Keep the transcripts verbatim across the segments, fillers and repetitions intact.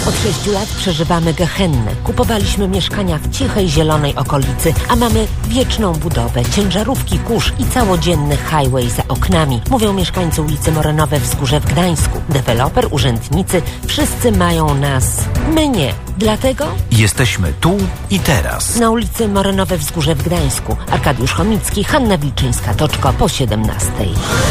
Od sześciu lat przeżywamy gehennę. Kupowaliśmy mieszkania w cichej, zielonej okolicy, a mamy wieczną budowę, ciężarówki, kurz i całodzienny highway za oknami. Mówią mieszkańcy ulicy Morenowe Wzgórze w Gdańsku. Deweloper, urzędnicy, wszyscy mają nas. My nie. Dlatego jesteśmy tu i teraz. Na ulicy Morenowe Wzgórze w Gdańsku. Arkadiusz Chomicki, Hanna Wilczyńska-Toczko po siedemnastej.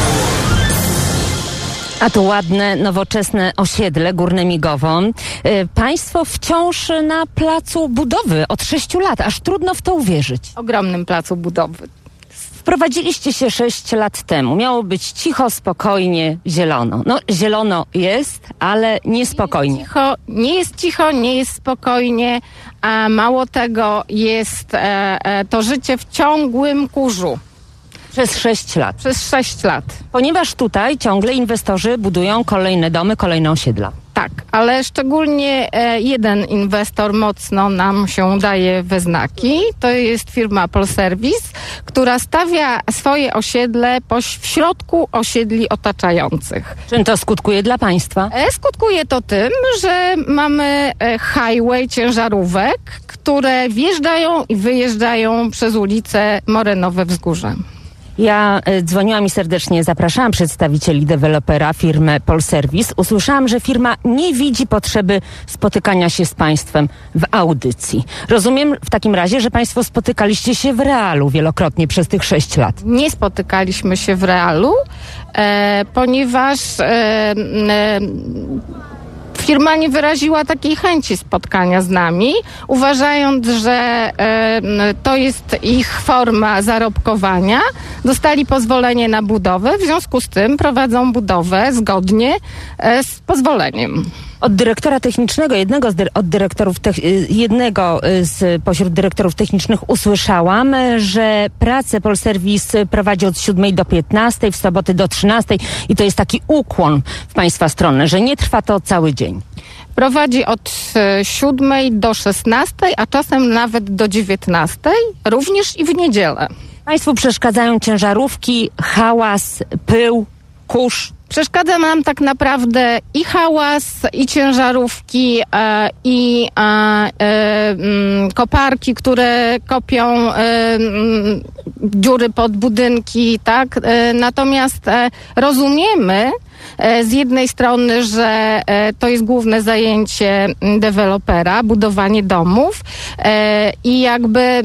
A to ładne, nowoczesne osiedle Górne Migowo. Państwo wciąż na placu budowy od sześciu lat. Aż trudno w to uwierzyć. Ogromnym placu budowy. Wprowadziliście się sześć lat temu. Miało być cicho, spokojnie, zielono. No, zielono jest, ale niespokojnie. Nie jest cicho, nie jest, cicho, nie jest spokojnie, a mało tego jest e, e, to życie w ciągłym kurzu. Przez sześć lat. Przez sześć lat. Ponieważ tutaj ciągle inwestorzy budują kolejne domy, kolejne osiedla. Tak, ale szczególnie e, jeden inwestor mocno nam się daje we znaki. To jest firma Polserwis, która stawia swoje osiedle poś- w środku osiedli otaczających. Czym to skutkuje dla państwa? E, skutkuje to tym, że mamy e, highway ciężarówek, które wjeżdżają i wyjeżdżają przez ulicę Morenowe Wzgórze. Ja y, dzwoniłam i serdecznie zapraszałam przedstawicieli dewelopera, firmę Polserwis. Usłyszałam, że firma nie widzi potrzeby spotykania się z państwem w audycji. Rozumiem w takim razie, że państwo spotykaliście się w realu wielokrotnie przez tych sześć lat. Nie spotykaliśmy się w realu, e, ponieważ e, e, firma nie wyraziła takiej chęci spotkania z nami, uważając, że e, to jest ich forma zarobkowania. Dostali pozwolenie na budowę, w związku z tym prowadzą budowę zgodnie e, z pozwoleniem. Od dyrektora technicznego, jednego z dy- od dyrektorów te- jednego z pośród dyrektorów technicznych usłyszałam, że pracę Polserwis prowadzi od siódmej do piętnastej, w soboty do trzynastej i to jest taki ukłon w państwa stronę, że nie trwa to cały dzień. Prowadzi od e, siódmej do szesnastej, a czasem nawet do dziewiętnastej, również i w niedzielę. Państwu przeszkadzają ciężarówki, hałas, pył, kurz. Przeszkadza nam tak naprawdę i hałas, i ciężarówki, e, i e, e, m, koparki, które kopią e, m, dziury pod budynki, tak? E, natomiast e, rozumiemy e, z jednej strony, że e, to jest główne zajęcie dewelopera, budowanie domów e, i jakby e,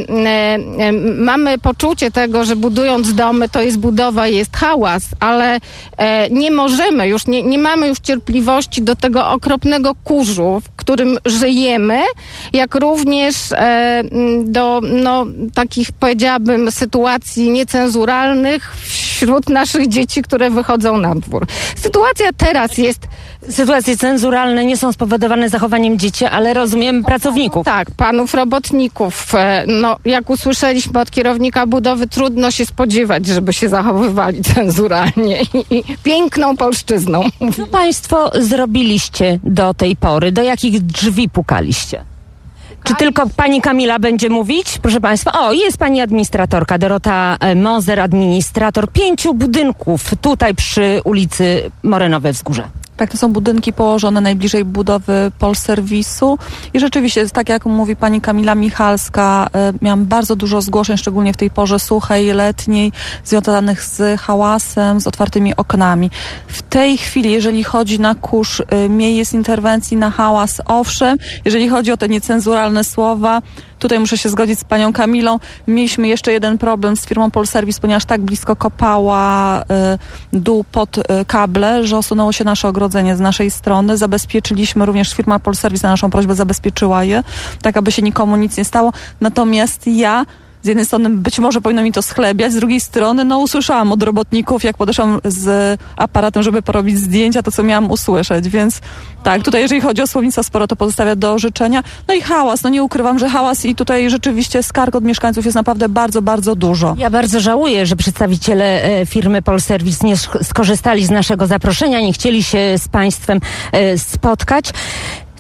e, mamy poczucie tego, że budując domy to jest budowa, jest hałas, ale e, nie możemy już, nie, nie mamy już cierpliwości do tego okropnego kurzu, w którym żyjemy, jak również e, do no, takich, powiedziałabym, sytuacji niecenzuralnych wśród naszych dzieci, które wychodzą na dwór. Sytuacja teraz jest... Sytuacje cenzuralne nie są spowodowane zachowaniem dzieci, ale rozumiem pracowników. Tak, panów robotników. E, no, jak usłyszeliśmy od kierownika budowy, trudno się spodziewać, żeby się zachowywali cenzuralnie i, i piękną polszczyzną. Co państwo zrobiliście do tej pory? Do jakich drzwi pukaliście? Czy tylko pani Kamila będzie mówić? Proszę państwa, o, jest pani administratorka Dorota Moser, administrator pięciu budynków tutaj przy ulicy Morenowe Wzgórze. Tak, to są budynki położone najbliżej budowy Polserwisu i rzeczywiście, tak jak mówi pani Kamila Michalska, e, miałam bardzo dużo zgłoszeń, szczególnie w tej porze suchej, letniej, związanych z hałasem, z otwartymi oknami. W tej chwili, jeżeli chodzi na kurz, e, mniej jest interwencji, na hałas owszem. Jeżeli chodzi o te niecenzuralne słowa, tutaj muszę się zgodzić z panią Kamilą. Mieliśmy jeszcze jeden problem z firmą Polserwis, ponieważ tak blisko kopała y, dół pod y, kable, że osunęło się nasze ogrodzenie z naszej strony. Zabezpieczyliśmy, również firma Polserwis na naszą prośbę zabezpieczyła je, tak aby się nikomu nic nie stało. Natomiast ja z jednej strony być może powinno mi to schlebiać, z drugiej strony no usłyszałam od robotników, jak podeszłam z aparatem, żeby porobić zdjęcia, to co miałam usłyszeć, więc tak, tutaj jeżeli chodzi o słownictwo, sporo to pozostawia do życzenia. No i hałas, no nie ukrywam, że hałas i tutaj rzeczywiście skarg od mieszkańców jest naprawdę bardzo, bardzo dużo. Ja bardzo żałuję, że przedstawiciele e, firmy Polserwis nie sk- skorzystali z naszego zaproszenia, nie chcieli się z państwem e, spotkać.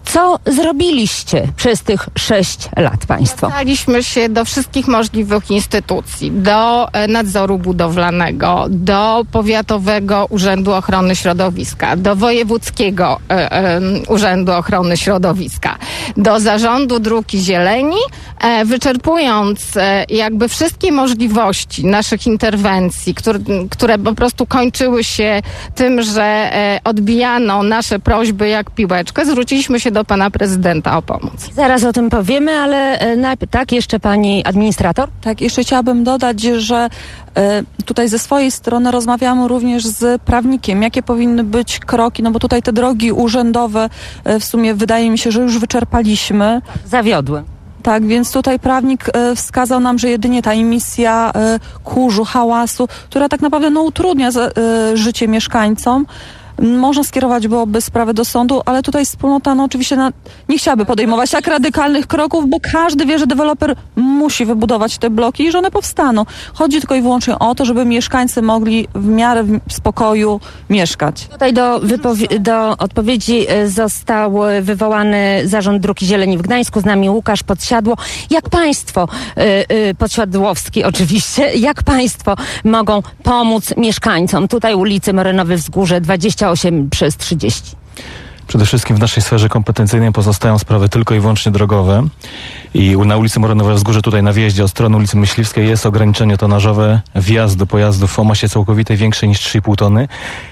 Co zrobiliście przez tych sześć lat państwo? Zwracaliśmy się do wszystkich możliwych instytucji, do e, nadzoru budowlanego, do Powiatowego Urzędu Ochrony Środowiska, do Wojewódzkiego e, e, Urzędu Ochrony Środowiska, do Zarządu Dróg i Zieleni, e, wyczerpując e, jakby wszystkie możliwości naszych interwencji, które, które po prostu kończyły się tym, że e, odbijano nasze prośby jak piłeczkę, zwróciliśmy się do pana prezydenta o pomoc. Zaraz o tym powiemy, ale e, najpierw, tak, jeszcze pani administrator? Tak, jeszcze chciałabym dodać, że e, tutaj ze swojej strony rozmawiamy również z prawnikiem, jakie powinny być kroki, no bo tutaj te drogi urzędowe e, w sumie wydaje mi się, że już wyczerpaliśmy. Zawiodły. Tak, więc tutaj prawnik e, wskazał nam, że jedynie ta emisja e, kurzu, hałasu, która tak naprawdę no, utrudnia za, e, życie mieszkańcom, można skierować byłoby sprawę do sądu, ale tutaj wspólnota no oczywiście na, nie chciałaby podejmować tak radykalnych kroków, bo każdy wie, że deweloper musi wybudować te bloki i że one powstaną. Chodzi tylko i wyłącznie o to, żeby mieszkańcy mogli w miarę w spokoju mieszkać. Tutaj do, wypowie- do odpowiedzi został wywołany Zarząd Dróg i Zieleni w Gdańsku, z nami Łukasz Podsiadło. Jak państwo, y, y, Podsiadłowski oczywiście, jak państwo mogą pomóc mieszkańcom tutaj ulicy Morenowe Wzgórze dwadzieścia osiem przez trzydzieści? Przede wszystkim w naszej sferze kompetencyjnej pozostają sprawy tylko i wyłącznie drogowe i na ulicy Morenowe Wzgórze, tutaj na wjeździe od strony ulicy Myśliwskiej jest ograniczenie tonażowe wjazdu pojazdów o masie całkowitej większej niż trzy i pół tony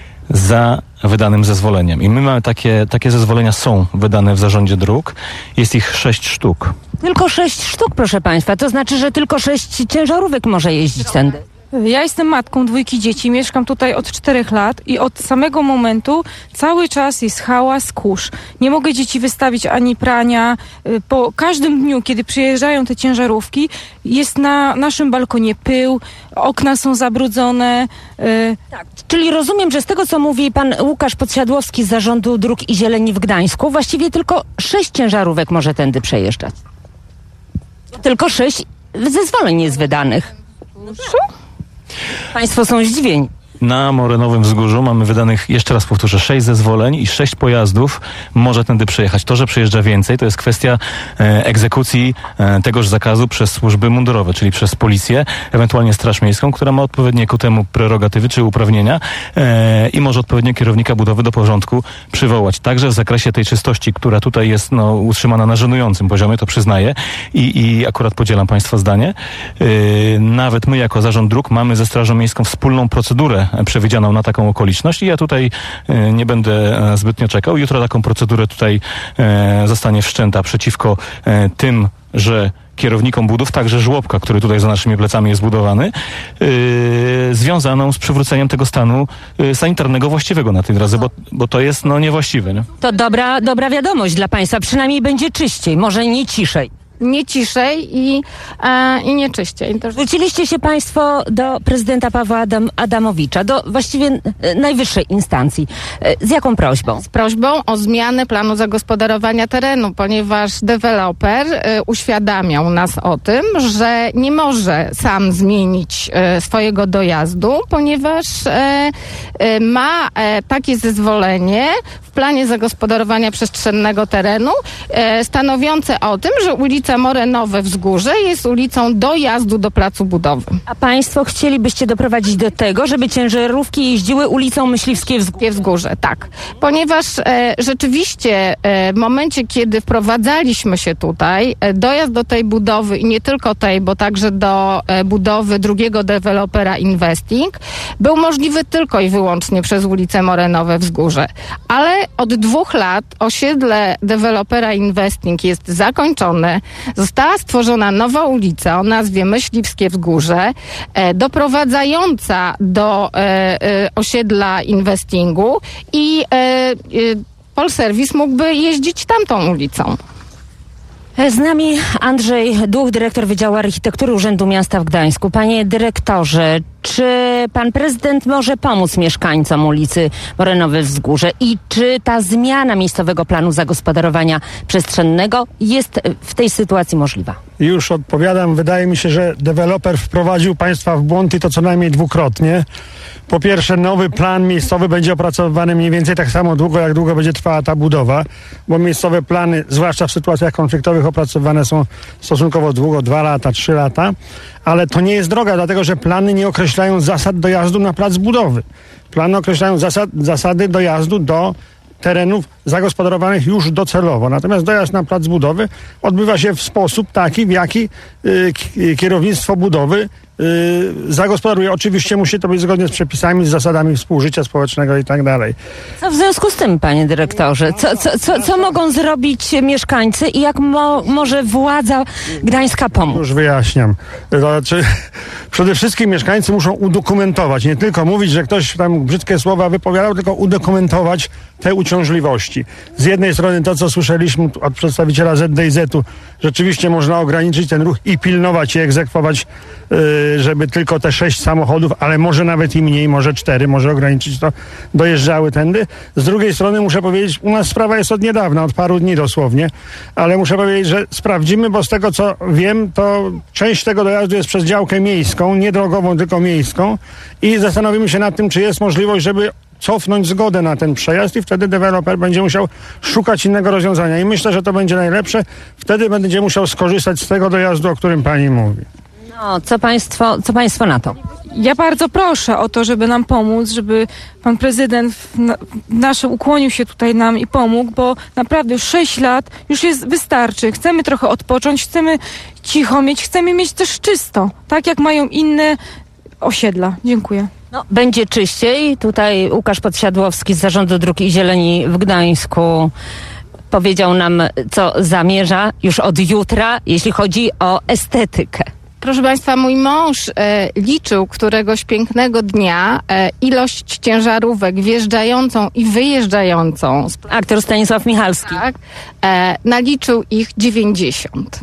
za wydanym zezwoleniem. I my mamy takie, takie zezwolenia są wydane w zarządzie dróg. Jest ich sześć sztuk. Tylko sześć sztuk, proszę państwa. To znaczy, że tylko sześć ciężarówek może jeździć tędy. Ja jestem matką dwójki dzieci, mieszkam tutaj od czterech lat i od samego momentu cały czas jest hałas, kurz. Nie mogę dzieci wystawić ani prania. Po każdym dniu, kiedy przyjeżdżają te ciężarówki, jest na naszym balkonie pył, okna są zabrudzone. Tak, czyli rozumiem, że z tego, co mówi pan Łukasz Podsiadłowski z Zarządu Dróg i Zieleni w Gdańsku, właściwie tylko sześć ciężarówek może tędy przejeżdżać. Tylko sześć zezwoleń jest wydanych. Państwo są zdziwieni. Na Morenowym Wzgórzu mamy wydanych, jeszcze raz powtórzę, sześć zezwoleń i sześć pojazdów może tędy przejechać. To, że przejeżdża więcej, to jest kwestia e, egzekucji e, tegoż zakazu przez służby mundurowe, czyli przez policję, ewentualnie Straż Miejską, która ma odpowiednie ku temu prerogatywy czy uprawnienia e, i może odpowiednio kierownika budowy do porządku przywołać. Także w zakresie tej czystości, która tutaj jest no, utrzymana na żenującym poziomie, to przyznaję i, i akurat podzielam państwa zdanie. E, nawet my jako Zarząd Dróg mamy ze Strażą Miejską wspólną procedurę przewidzianą na taką okoliczność i ja tutaj e, nie będę e, zbytnio czekał. Jutro taką procedurę tutaj e, zostanie wszczęta przeciwko e, tym, że kierownikom budów, także żłobka, który tutaj za naszymi plecami jest budowany, yy, związaną z przywróceniem tego stanu yy, sanitarnego właściwego na tej drodze, bo, bo to jest no niewłaściwe. Nie? To dobra, dobra wiadomość dla państwa, przynajmniej będzie czyściej, może nie ciszej. Nie ciszej i, e, i nie czyściej. To, że... Zwróciliście się państwo do prezydenta Pawła Adam, Adamowicza, do właściwie e, najwyższej instancji. E, z jaką prośbą? Z prośbą o zmianę planu zagospodarowania terenu, ponieważ deweloper e, uświadamiał nas o tym, że nie może sam zmienić e, swojego dojazdu, ponieważ e, e, ma e, takie zezwolenie w planie zagospodarowania przestrzennego terenu e, stanowiące o tym, że ulica Morenowe Wzgórze jest ulicą dojazdu do placu budowy. A państwo chcielibyście doprowadzić do tego, żeby ciężarówki jeździły ulicą Myśliwskie Wzgórze? Wzgórze, tak. Ponieważ e, rzeczywiście e, w momencie, kiedy wprowadzaliśmy się tutaj, e, dojazd do tej budowy i nie tylko tej, bo także do e, budowy drugiego dewelopera Investing, był możliwy tylko i wyłącznie przez ulicę Morenowe Wzgórze. Ale od dwóch lat osiedle dewelopera Investing jest zakończone. Została stworzona nowa ulica o nazwie Myśliwskie Wzgórze, e, doprowadzająca do e, e, osiedla Investingu i e, e, Polserwis mógłby jeździć tamtą ulicą. Z nami Andrzej Duch, dyrektor Wydziału Architektury Urzędu Miasta w Gdańsku. Panie dyrektorze, czy pan prezydent może pomóc mieszkańcom ulicy Morenowe Wzgórze i czy ta zmiana miejscowego planu zagospodarowania przestrzennego jest w tej sytuacji możliwa? Już odpowiadam. Wydaje mi się, że deweloper wprowadził państwa w błąd i to co najmniej dwukrotnie. Po pierwsze, nowy plan miejscowy będzie opracowywany mniej więcej tak samo długo, jak długo będzie trwała ta budowa, bo miejscowe plany, zwłaszcza w sytuacjach konfliktowych, opracowywane są stosunkowo długo, dwa lata, trzy lata, ale to nie jest droga, dlatego że plany nie określają zasad dojazdu na plac budowy. Plany określają zasad, zasady dojazdu do terenów zagospodarowanych już docelowo. Natomiast dojazd na plac budowy odbywa się w sposób taki, w jaki y, kierownictwo budowy y, zagospodaruje. Oczywiście musi to być zgodnie z przepisami, z zasadami współżycia społecznego i tak dalej. Co w związku z tym, panie dyrektorze? Co, co, co, co mogą zrobić mieszkańcy i jak mo, może władza gdańska pomóc? Już wyjaśniam. To znaczy, przede wszystkim mieszkańcy muszą udokumentować, nie tylko mówić, że ktoś tam brzydkie słowa wypowiadał, tylko udokumentować te uciążliwości. Z jednej strony to, co słyszeliśmy od przedstawiciela Z D I Z-u, rzeczywiście można ograniczyć ten ruch i pilnować i egzekwować, yy, żeby tylko te sześć samochodów, ale może nawet i mniej, może cztery, może ograniczyć to, dojeżdżały tędy. Z drugiej strony muszę powiedzieć, u nas sprawa jest od niedawna, od paru dni dosłownie, ale muszę powiedzieć, że sprawdzimy, bo z tego, co wiem, to część tego dojazdu jest przez działkę miejską, nie drogową, tylko miejską i zastanowimy się nad tym, czy jest możliwość, żeby cofnąć zgodę na ten przejazd i wtedy deweloper będzie musiał szukać innego rozwiązania. I myślę, że to będzie najlepsze. Wtedy będzie musiał skorzystać z tego dojazdu, o którym pani mówi. No, co państwo, co państwo na to? Ja bardzo proszę o to, żeby nam pomóc, żeby pan prezydent w na, nasze ukłonił się tutaj nam i pomógł, bo naprawdę już sześć lat już jest wystarczy. Chcemy trochę odpocząć, chcemy cicho mieć, chcemy mieć też czysto, tak jak mają inne osiedla. Dziękuję. No, będzie czyściej. Tutaj Łukasz Podsiadłowski z Zarządu Dróg i Zieleni w Gdańsku powiedział nam, co zamierza już od jutra, jeśli chodzi o estetykę. Proszę Państwa, mój mąż e, liczył któregoś pięknego dnia e, ilość ciężarówek wjeżdżającą i wyjeżdżającą. Z... Aktor Stanisław Michalski. Tak, e, naliczył ich dziewięćdziesiąt.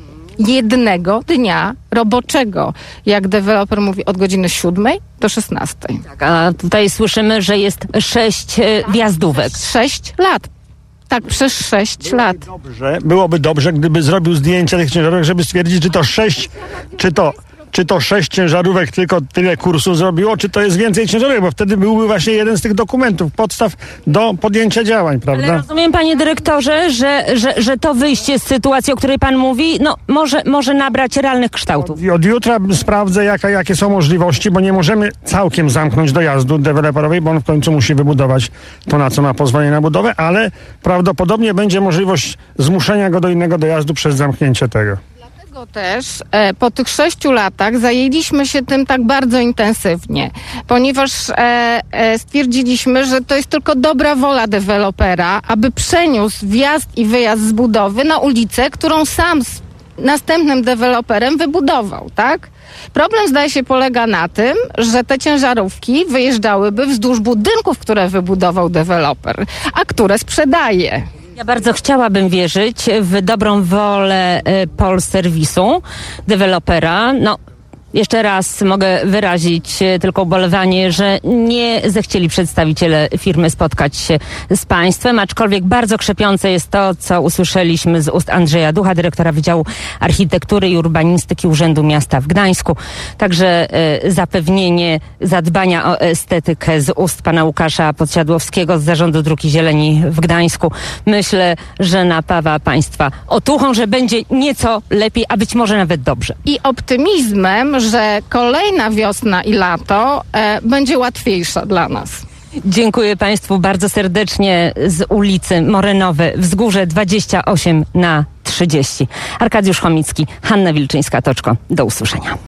Jednego dnia roboczego, jak deweloper mówi, od godziny siódmej do szesnastej. Tak, a tutaj słyszymy, że jest sześć e, wjazdówek. Sześć lat. Tak, przez sześć lat. Dobrze, byłoby dobrze, gdyby zrobił zdjęcia tych ciężarówek, żeby stwierdzić, czy to sześć, czy to, czy to sześć ciężarówek tylko tyle kursów zrobiło, czy to jest więcej ciężarówek, bo wtedy byłby właśnie jeden z tych dokumentów, podstaw do podjęcia działań, prawda? Ale rozumiem, panie dyrektorze, że, że, że to wyjście z sytuacji, o której pan mówi, no może, może nabrać realnych kształtów. I od jutra sprawdzę, jaka, jakie są możliwości, bo nie możemy całkiem zamknąć dojazdu deweloperowej, bo on w końcu musi wybudować to, na co ma pozwolenie na budowę, ale prawdopodobnie będzie możliwość zmuszenia go do innego dojazdu przez zamknięcie tego. Dlatego też e, po tych sześciu latach zajęliśmy się tym tak bardzo intensywnie, ponieważ e, e, stwierdziliśmy, że to jest tylko dobra wola dewelopera, aby przeniósł wjazd i wyjazd z budowy na ulicę, którą sam z następnym deweloperem wybudował, tak? Problem, zdaje się, polega na tym, że te ciężarówki wyjeżdżałyby wzdłuż budynków, które wybudował deweloper, a które sprzedaje. Ja bardzo chciałabym wierzyć w dobrą wolę y, Polserwisu, dewelopera. No, jeszcze raz mogę wyrazić y, tylko ubolewanie, że nie zechcieli przedstawiciele firmy spotkać się z państwem, aczkolwiek bardzo krzepiące jest to, co usłyszeliśmy z ust Andrzeja Ducha, dyrektora Wydziału Architektury i Urbanistyki Urzędu Miasta w Gdańsku. Także y, zapewnienie zadbania o estetykę z ust pana Łukasza Podsiadłowskiego z Zarządu Dróg i Zieleni w Gdańsku. Myślę, że napawa państwa otuchą, że będzie nieco lepiej, a być może nawet dobrze. I optymizmem, że kolejna wiosna i lato e, będzie łatwiejsza dla nas. Dziękuję państwu bardzo serdecznie z ulicy Morenowe Wzgórze dwadzieścia osiem na trzydzieści. Arkadiusz Chomicki, Hanna Wilczyńska-Toczko. Do usłyszenia.